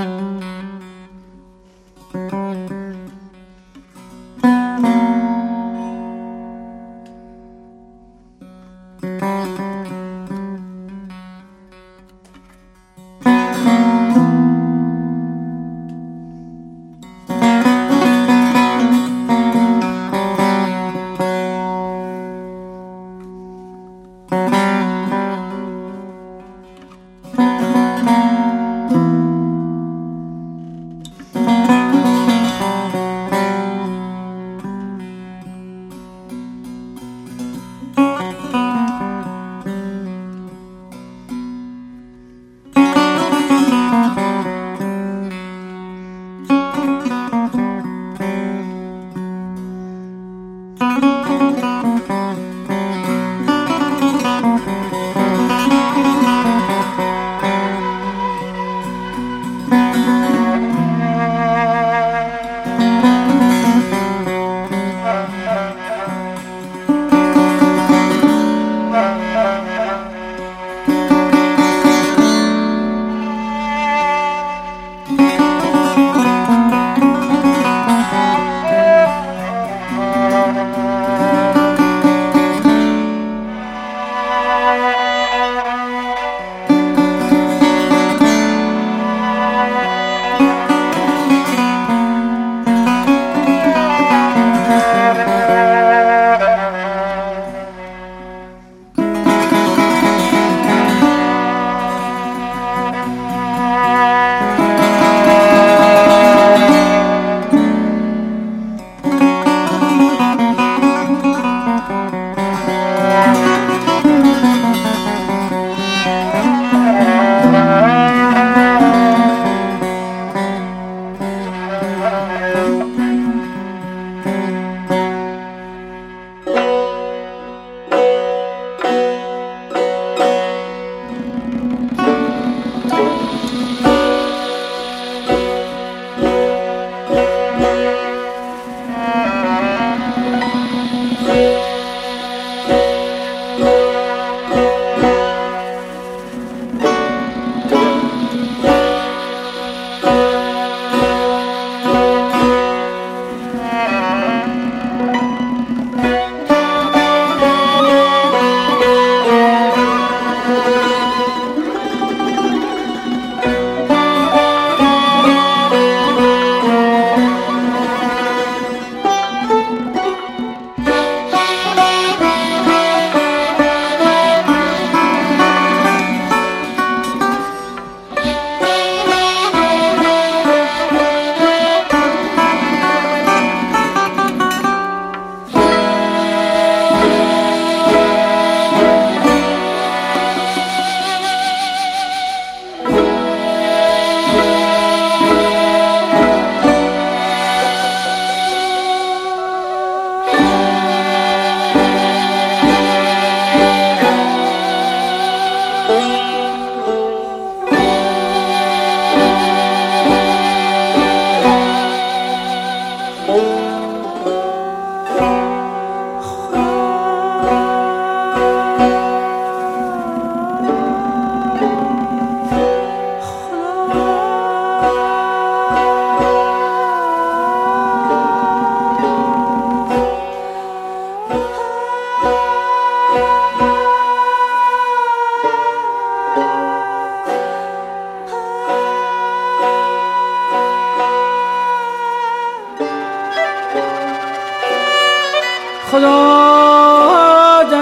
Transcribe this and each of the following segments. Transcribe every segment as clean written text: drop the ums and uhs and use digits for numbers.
خدا در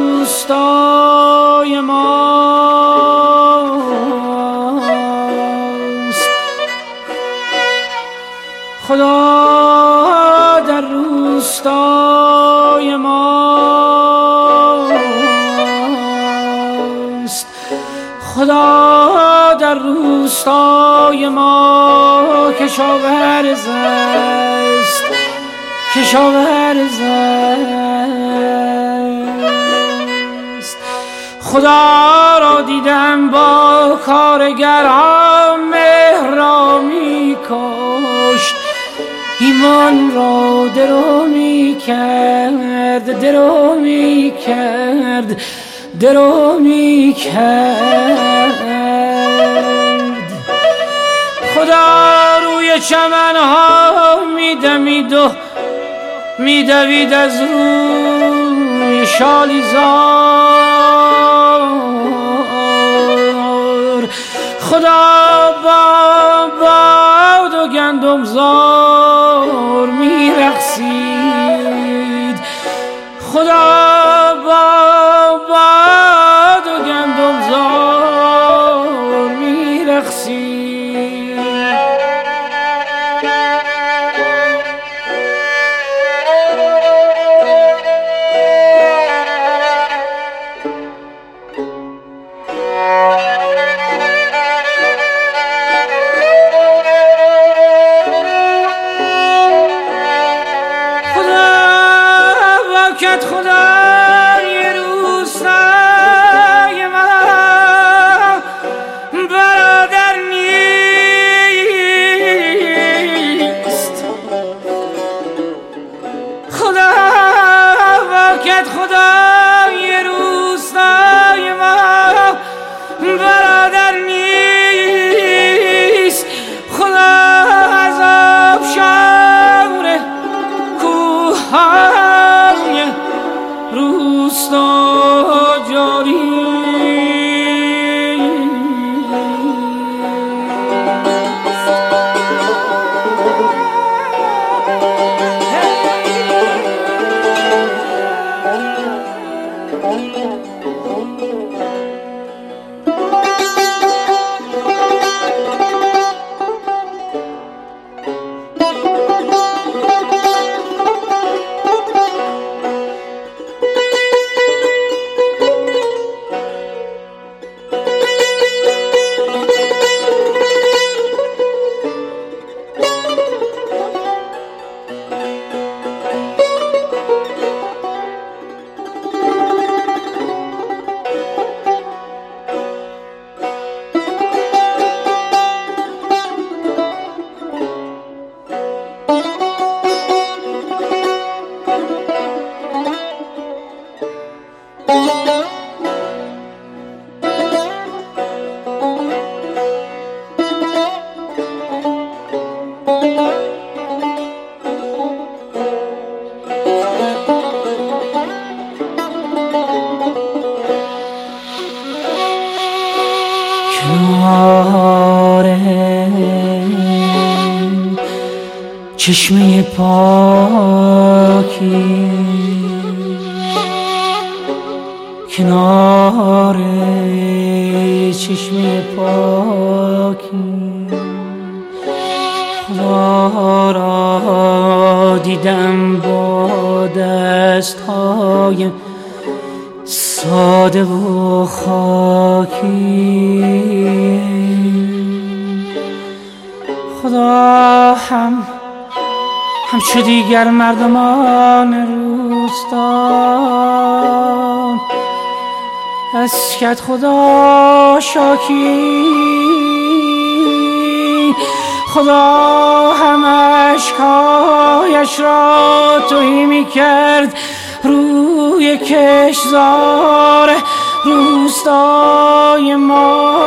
روستای ماست، خدا در روستای ماست، خدا در روستای ما کشاورز است، کشاورز است. خدا را دیدم با کارگران مهر را می کشت، ایمان را درو می کرد، درو می کرد، درو می کرد. خدا میدوید و میدوید از روی شالیزار. خدا باد و گندمزار میرقصید، خدا باد و گندمزار میرقصید. خدای روستای من برادر نیست، خدا واکت خدای روستای من برادر نیست. خدا از آبشار کوههای روستا جاری. چشمه پاکی کنار چشمه پاکی خدا را دیدم با دستهای ساده و خاکی. خدا همچو دیگر مردمان روستا از کت خدا شاکی. خدا هم اشکایش را تهی می کرد روی کشتزار روستای ما.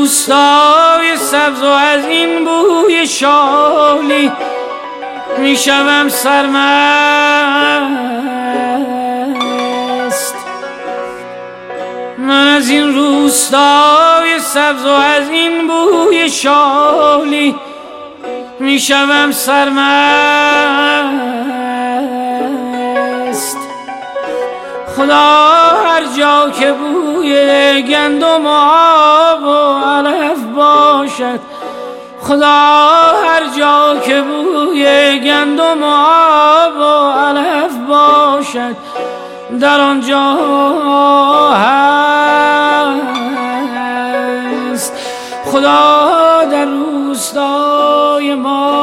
روستای سبز و از این بوی شالی میشوم سرمست. من از این روستای سبز و از این بوی شالی میشوم سرمست. خدا هر جا که بوی گندم و آب و علف باشد، خدا هر جا که بوی گندم و آب و علف باشد در آنجا هست. خدا در روستای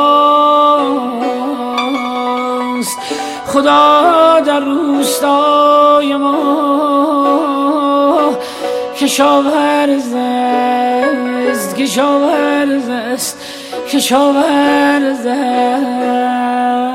ماست، خدا در روستای ما. کشاورز است، کشاورز است، کشاورز است.